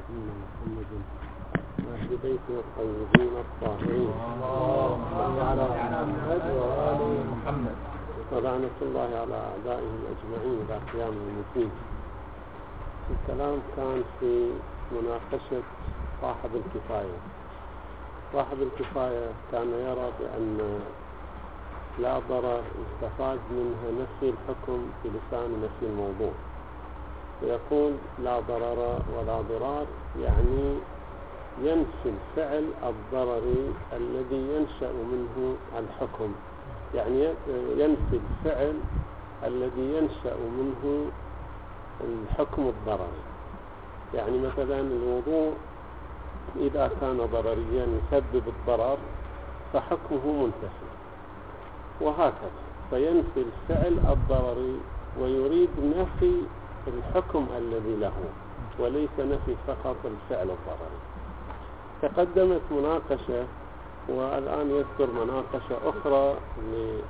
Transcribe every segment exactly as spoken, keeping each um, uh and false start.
محمد أهل بيته الطيبين الطاهرين اللهم على محمد وآل محمد ولعنة الله على أعدائه الأجمعين إلى قيام الدين. الكلام كان في مناقشة صاحب الكفاية. صاحب الكفاية كان يرى بأن لا ضرر يستفاد منها نفي الحكم بلسان نفي الموضوع، ويقول لا ضرر ولا ضرار يعني ينفي الفعل الضرري الذي ينشأ منه الحكم، يعني ينفي الفعل الذي ينشأ منه الحكم الضرري. يعني مثلا الوضوء إذا كان ضرريا يسبب الضرر فحكمه منتفي، وهكذا فينفي الفعل الضرري ويريد نفي الحكم الذي له وليس نفي فقط الفعل الضرري. تقدمت مناقشة والآن يذكر مناقشة أخرى ل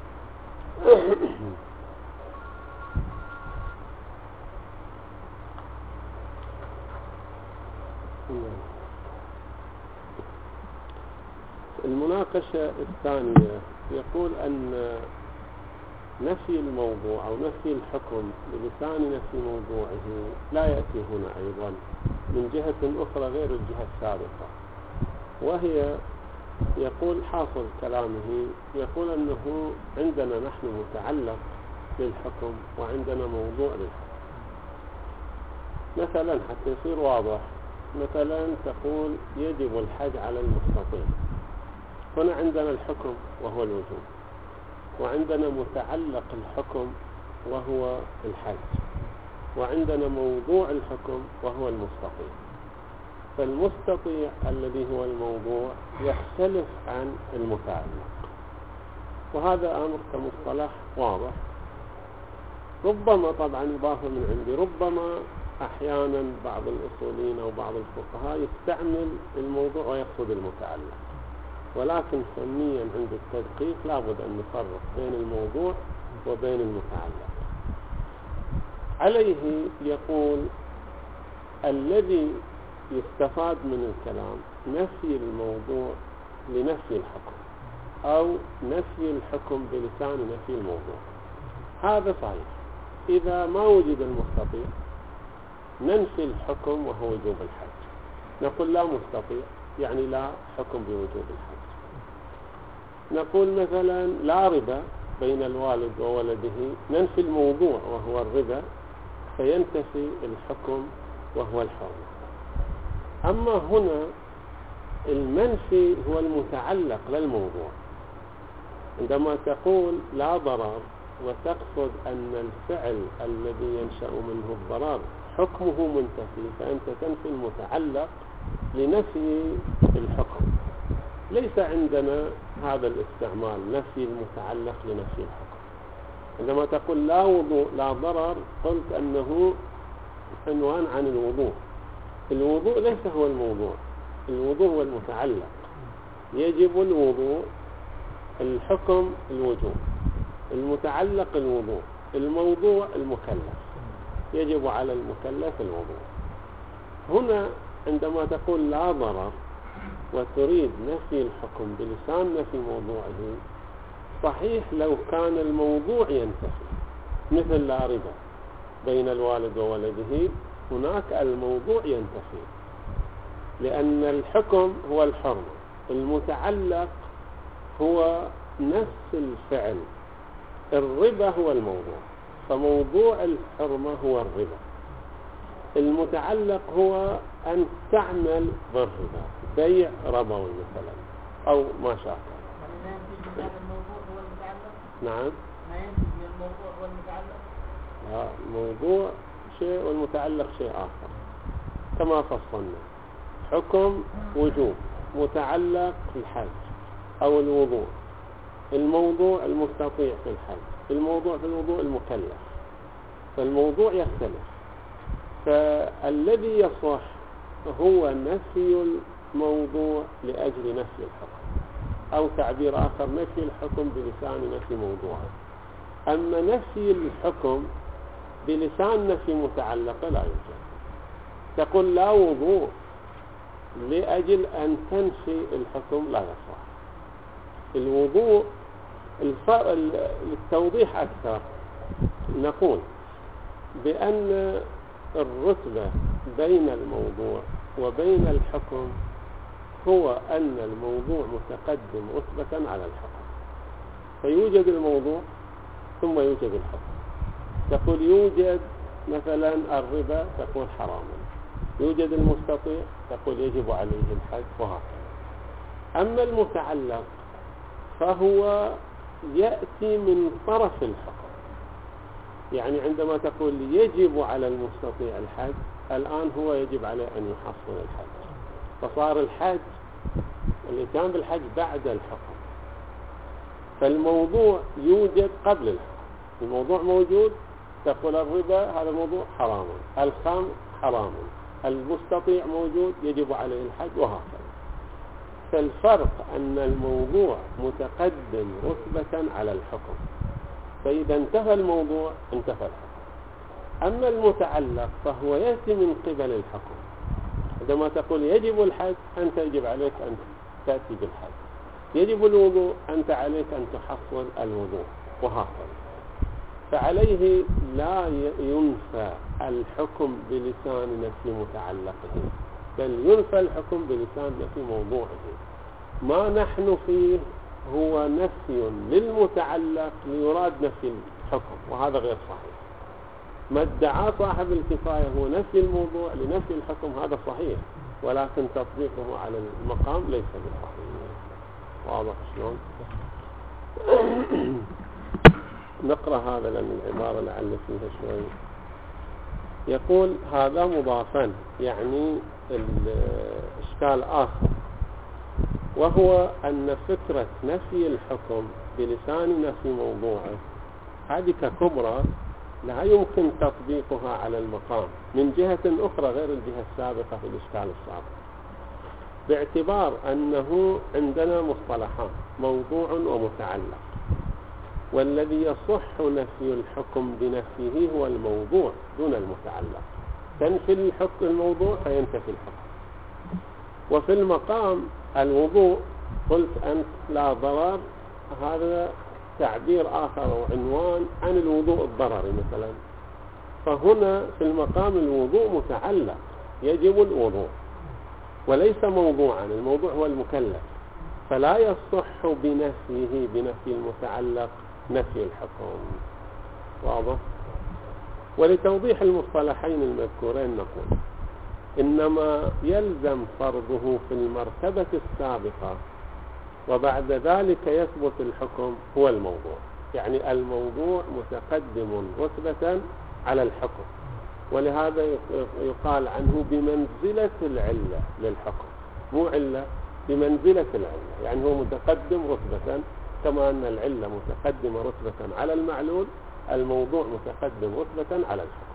المناقشة الثانية يقول أن نفي الموضوع أو نفي الحكم بلسان نفي موضوعه لا يأتي هنا أيضا من جهة أخرى غير الجهة السابقة، وهي يقول حاصل كلامه يقول أنه عندنا نحن متعلق للحكم وعندنا موضوع للحكم. مثلا حتى يصير واضح، مثلا تقول يجب الحج على المستطيع، هنا عندنا الحكم وهو الوجوب، وعندنا متعلق الحكم وهو الحج، وعندنا موضوع الحكم وهو المستطيع. فالمستطيع الذي هو الموضوع يختلف عن المتعلق، وهذا أمر كمصطلح واضح. ربما طبعا إضافة من عندي، ربما أحيانا بعض الأصوليين أو بعض الفقهاء يستعمل الموضوع ويقصد المتعلق، ولكن فنيا عند التدقيق لابد أن نفرق بين الموضوع وبين المتعلق. عليه يقول الذي يستفاد من الكلام نفي الموضوع لنفي الحكم أو نفي الحكم بلسان نفي الموضوع. هذا صحيح. إذا ما وجد المستطيع ننفي الحكم وهو وجوب الحج، نقول لا مستطيع يعني لا حكم بوجوب الحج. نقول مثلا لا ربا بين الوالد وولده، ننفي الموضوع وهو الربا فينتفي الحكم وهو الحرمة. أما هنا المنفي هو المتعلق للموضوع. عندما تقول لا ضرر وتقصد أن الفعل الذي ينشأ منه الضرر حكمه منتفي، فأنت تنفي المتعلق لنفي الحكم. ليس عندنا هذا الاستعمال نفي المتعلق لنفي الحكم. عندما تقول لا وضوء لا ضرر قلت أنه عنوان عن الوضوء. الوضوء ليس هو الموضوع، الوضوء هو المتعلق. يجب الوضوء، الحكم الوجوب، المتعلق الوضوء، الموضوع المكلف، يجب على المكلف الوضوء. هنا عندما تقول لا ضرر وتريد نفي الحكم بلسان نفي موضوعه، صحيح لو كان الموضوع ينتفي مثل لا ربا بين الوالد وولده، هناك الموضوع ينتفي لأن الحكم هو الحرمة، المتعلق هو نفس الفعل، الربا هو الموضوع، فموضوع الحرمة هو الربا، المتعلق هو أن تعمل بالربا، بيع ربوي مثلا أو ما شاكل. ما ينتج من الموضوع هو المتعلق؟ نعم، ما ينتج من الموضوع هو المتعلق؟ لا، الموضوع شيء والمتعلق شيء آخر كما فصلنا. حكم وجوب، متعلق في الحج أو الوضوء، الموضوع المستطيع في الحج، الموضوع في الوضوء المكلف، فالموضوع يختلف. فالذي يصح هو نفي الموضوع لأجل نفي الحكم، أو تعبير آخر نفي الحكم بلسان نفي موضوعه. أما نفي الحكم بلسان نفي متعلقة لا يوجد. تقول لا وضوء لأجل أن تنفي الحكم لا يصح. الوضوء التوضيح أكثر، نقول بأن الرتبة بين الموضوع وبين الحكم هو أن الموضوع متقدم رتبة على الحكم، فيوجد الموضوع ثم يوجد الحكم. تقول يوجد مثلا الربا، تقول حرام. يوجد المستطيع، تقول يجب عليه الحج، وهكذا. أما المتعلق فهو يأتي من طرف الحكم، يعني عندما تقول يجب على المستطيع الحج، الآن هو يجب عليه أن يحصل الحج، فصار الحج الإتيان بالحج بعد الحكم. فالموضوع يوجد قبل الحكم، الموضوع موجود، تقول الربا هذا الموضوع حرام، الخمر حرام، المستطيع موجود يجب عليه الحج، وهكذا. فالفرق أن الموضوع متقدم رتبة على الحكم، فإذا انتهى الموضوع انتهى الحكم. أما المتعلق فهو يأتي من قبل الحكم. عندما تقول يجب الحج، أنت يجب عليك أن تأتي بالحج. يجب الوضوء، أنت عليك أن تحصل الوضوء، وهكذا. فعليه لا ينفى الحكم بلسان نفي متعلقه، بل ينفى الحكم بلسان نفي موضوعه. ما نحن فيه هو نفي للمتعلق ليراد نفي الحكم، وهذا غير صحيح. ما ادعى صاحب الكفاية هو نفي الموضوع لنفي الحكم، هذا صحيح، ولكن تطبيقه على المقام ليس بصحيح. واضح شلون؟ نقرأ هذا لأن العبارة لعل فيها شوي. يقول هذا مضافا، يعني الإشكال آخر، وهو أن فكرة نفي الحكم بلسان نفي موضوعه هذه ككبرى لا يمكن تطبيقها على المقام من جهة أخرى غير الجهة السابقة في الإشكال السابق، باعتبار أنه عندنا مصطلحان موضوع ومتعلق، والذي يصح نفي الحكم بنفيه هو الموضوع دون المتعلق. تنفي الحكم الموضوع فينتفي الحكم. وفي المقام الوضوء قلت أنت لا ضرر، هذا تعبير آخر وعنوان عن الوضوء الضرري مثلا. فهنا في المقام الوضوء متعلق، يجب الوضوء، وليس موضوعا. الموضوع هو المكلف، فلا يصح بنفيه بنفي المتعلق نفي الحكم. واضح؟ ولتوضيح المصطلحين المذكورين نقول إنما يلزم فرضه في المرتبة السابقة وبعد ذلك يثبت الحكم هو الموضوع، يعني الموضوع متقدم رتبة على الحكم، ولهذا يقال عنه بمنزلة العلة للحكم، مو علة، بمنزلة العلة، يعني هو متقدم رتبة، كما أن العلة متقدمة رتبة على المعلول، الموضوع متقدم رتبة على الحكم.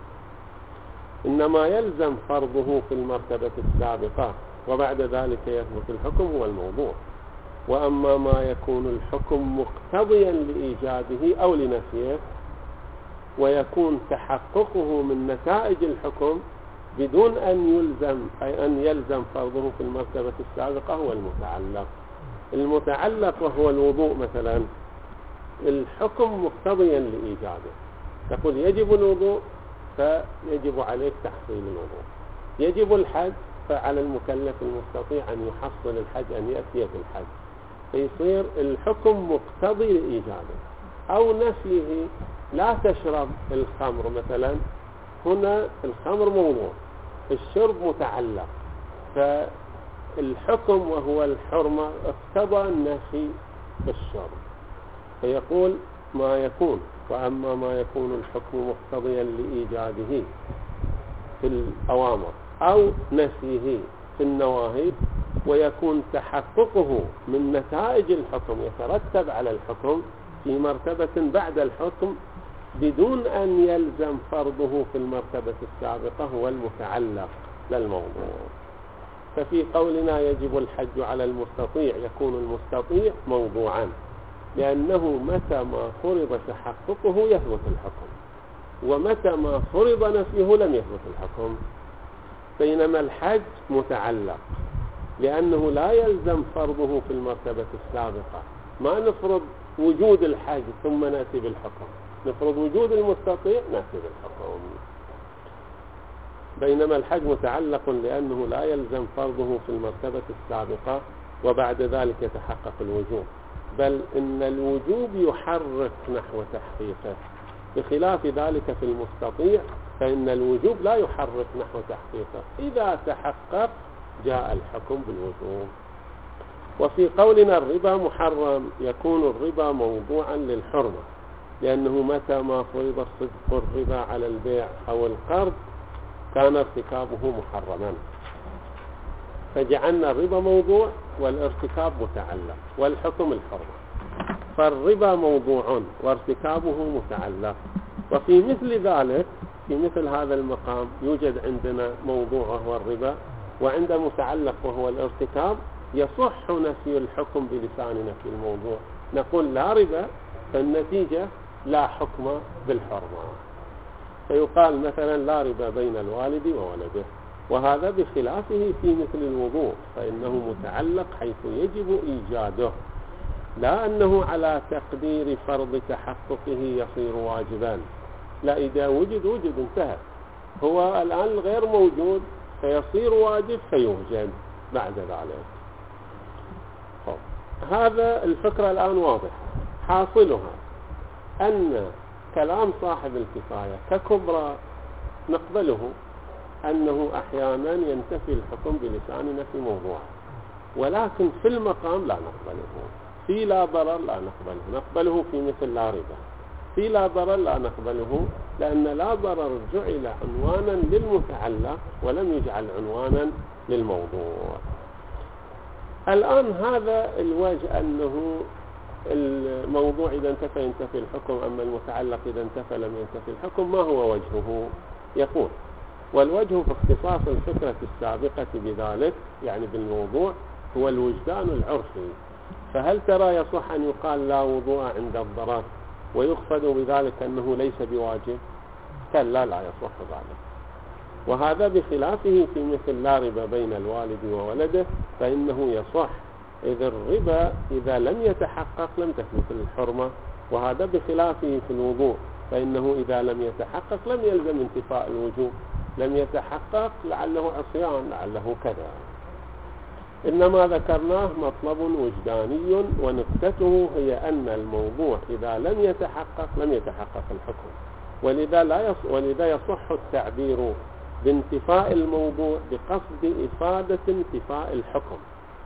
إنما يلزم فرضه في المرتبة السابقة وبعد ذلك يثبت الحكم هو الموضوع. وأما ما يكون الحكم مقتضيا لإيجاده أو لنفيه ويكون تحققه من نتائج الحكم بدون أن يلزم أي أن يلزم فرضه في المرتبة السابقة هو المتعلق. المتعلق وهو الوضوء مثلا، الحكم مقتضيا لإيجاده، تقول يجب الوضوء فيجب عليك تحصيل الوضوء، يجب الحج فعلى المكلف المستطيع أن يحصل الحج، أن يأتي في الحج، فيصير الحكم مقتضي لإيجاده. أو نفيه، لا تشرب الخمر مثلا، هنا الخمر موضوع، الشرب متعلق، فالحكم وهو الحرمة اقتضى النفي بالشرب، فيقول ما يكون. وأما ما يكون الحكم مقتضيا لإيجاده في الأوامر أو نفيه في النواهي ويكون تحققه من نتائج الحكم يترتب على الحكم في مرتبة بعد الحكم بدون أن يلزم فرضه في المرتبة السابقة هو المتعلق للموضوع. ففي قولنا يجب الحج على المستطيع يكون المستطيع موضوعا، لأنه متى ما فرض تحققه يثبت الحكم، ومتى ما فرض نفيه لم يثبت الحكم. بينما الحج متعلق، لأنه لا يلزم فرضه في المرتبة السابقة. ما نفرض وجود الحج ثم نأتي بالحكم، نفرض وجود المستطيع نأتي بالحكم. بينما الحج متعلق لأنه لا يلزم فرضه في المرتبة السابقة وبعد ذلك يتحقق الوجوب، بل إن الوجوب يحرك نحو تحقيقه، بخلاف ذلك في المستطيع فإن الوجوب لا يحرك نحو تحقيقه، إذا تحقق جاء الحكم بالوجوب. وفي قولنا الربا محرم يكون الربا موضوعا للحرمة، لأنه متى ما فرض صدق الربا على البيع أو القرض كان ارتكابه محرما، فجعلنا الربا موضوع والارتكاب متعلق والحكم الحرمة. فالربا موضوع وارتكابه متعلق. وفي مثل ذلك في مثل هذا المقام يوجد عندنا موضوع وهو الربا، وعند متعلق وهو الارتكاب يصح نفي الحكم بلساننا في الموضوع، نقول لا ربا، فالنتيجة لا حكم بالحرمة. فيقال مثلا لا ربا بين الوالد وولده، وهذا بخلافه في مثل الوضوء، فإنه متعلق حيث يجب إيجاده، لا أنه على تقدير فرض تحققه يصير واجبا، لا، إذا وجد وجد انتهى، هو الآن غير موجود فيصير واجب فيوجد بعد ذلك. طب. هذا الفكرة الآن واضحة. حاصلها أن كلام صاحب الكفاية ككبرى نقبله، أنه أحيانا ينتفي الحكم بلساننا في موضوع، ولكن في المقام لا نقبله. في لا ضرر لا نقبله، نقبله في مثل لا ربا. في لا ضرر لا نقبله، لأن لا ضرر جعل عنوانا للمتعلق ولم يجعل عنوانا للموضوع. الآن هذا الوجه أنه الموضوع إذا انتفى ينتفي الحكم، أما المتعلق إذا انتفى لم ينتفي الحكم، ما هو وجهه؟ يقول: والوجه في اختصاص الفكرة السابقة بذلك، يعني بالموضوع، هو الوجدان العرفي. فهل ترى يصح أن يقال لا وضوء عند الضرر ويقصد بذلك أنه ليس بواجب؟ كلا، لا يصح ذلك. وهذا بخلافه في مثل لا ربا بين الوالد وولده، فإنه يصح، إذ الربا إذا لم يتحقق لم تثبت الحرمة، وهذا بخلافه في الوضوء، فإنه إذا لم يتحقق لم يلزم انتفاء الوجوب، لم يتحقق لعله عصيان لعله كذا. إنما ذكرناه مطلب وجداني، ونكتته هي أن الموضوع إذا لم يتحقق لم يتحقق الحكم، ولذا, لا يص... ولذا يصح التعبير بانتفاء الموضوع بقصد إفادة انتفاء الحكم،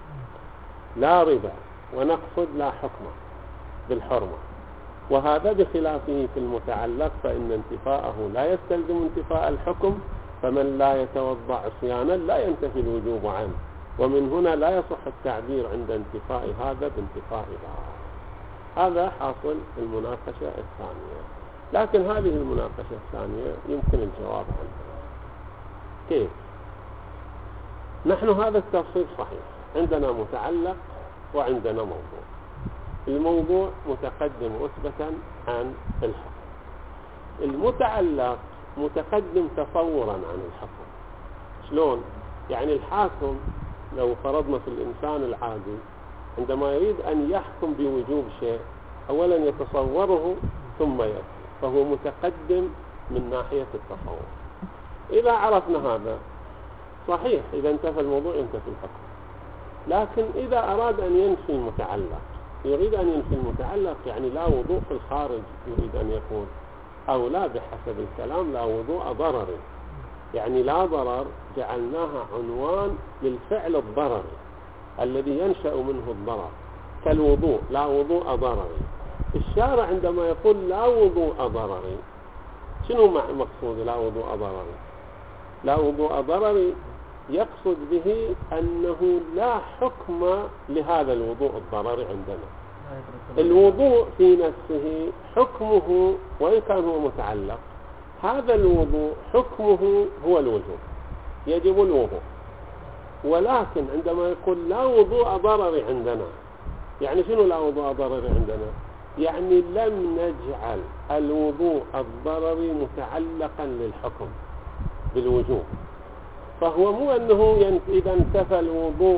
لا ربا، ونقصد لا حكم بالحرمة. وهذا بخلافه في المتعلق، فإن انتفاءه لا يستلزم انتفاء الحكم، فمن لا يتوضأ عصيانا لا ينتفي الوجوب عنه، ومن هنا لا يصح التعبير عند انتفاء هذا بانتفاء ذا. هذا حاصل المناقشة الثانية. لكن هذه المناقشة الثانية يمكن الجواب عنها. كيف؟ نحن هذا التفصيل صحيح، عندنا متعلق وعندنا موضوع. الموضوع متقدم أثبتا عن الحكم، المتعلق متقدم تصورا عن الحكم. شلون؟ يعني الحاكم لو فرضنا في الإنسان العادي عندما يريد أن يحكم بوجوب شيء أولا يتصوره ثم يأتي، فهو متقدم من ناحية التصور. إذا عرفنا هذا صحيح، إذا انتفى الموضوع ينتفي الحكم. لكن إذا أراد أن ينفي المتعلق، يريد أن ينفي المتعلق، يعني لا وضوء في الخارج يريد أن يقول، أو لا بحسب الكلام لا وضوء ضرر، يعني لا ضرر جعلناها عنوان للفعل الضرري الذي ينشأ منه الضرر، كالوضوء، لا وضوء ضرري. الشارع عندما يقول لا وضوء ضرري، شنو مقصود لا وضوء ضرري؟ لا وضوء ضرري يقصد به أنه لا حكم لهذا الوضوء الضرري عندنا. الوضوء في نفسه حكمه وإن كان هو متعلق، هذا الوضوء حكمه هو الوجوب، يجب الوضوء. ولكن عندما يقول لا وضوء ضرري عندنا، يعني شنو لا وضوء ضرري عندنا؟ يعني لم نجعل الوضوء الضرري متعلقا للحكم بالوجوب. فهو مو أنه إذا انتفى الوضوء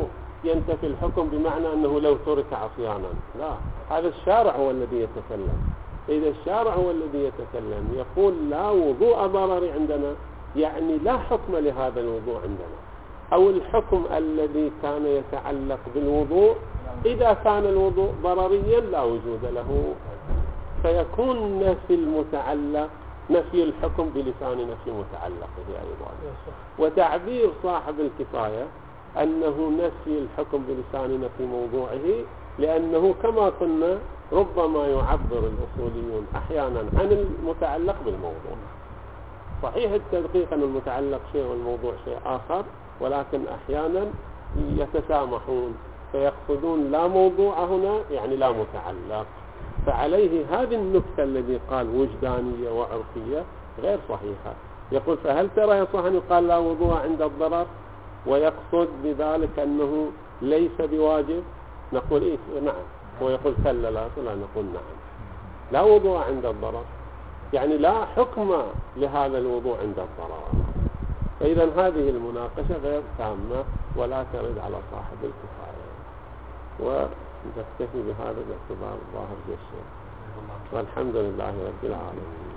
ينتفي الحكم بمعنى أنه لو ترك عصيانا، لا، هذا الشارع هو الذي يتكلم. إذا الشارع هو الذي يتكلم يقول لا وضوء ضرري عندنا، يعني لا حكم لهذا الوضوء عندنا، أو الحكم الذي كان يتعلق بالوضوء إذا كان الوضوء ضرريا لا وجود له، فيكون نفي المتعلق نفي الحكم بلسان نفي متعلقه أيضا. وتعبير صاحب الكفاية أنه نفي الحكم بلسان نفي موضوعه، لأنه كما قلنا ربما يعبر الأصوليون أحيانا عن المتعلق بالموضوع. صحيح التدقيق أن المتعلق شيء والموضوع شيء آخر، ولكن أحيانا يتسامحون فيقصدون لا موضوع هنا يعني لا متعلق. فعليه هذه النكتة الذي قال وجدانية وعرفية غير صحيحة. يقول فهل ترى يصح أن يقال لا وضوء عند الضرر ويقصد بذلك أنه ليس بواجب؟ نقول إيه نعم. هو يقول كلا لا، لا نقول نعم، لا وضوء عند الضرر يعني لا حكم لهذا الوضوء عند الضرر. فإذا هذه المناقشة غير تامة ولا ترد على صاحب الكفاية. ونكتفي بهذا باعتبار ظاهر الشيء، والحمد لله رب العالمين.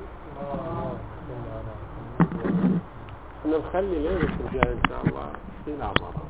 احنا نخلي ليلة الجاي إن شاء الله في العمارة.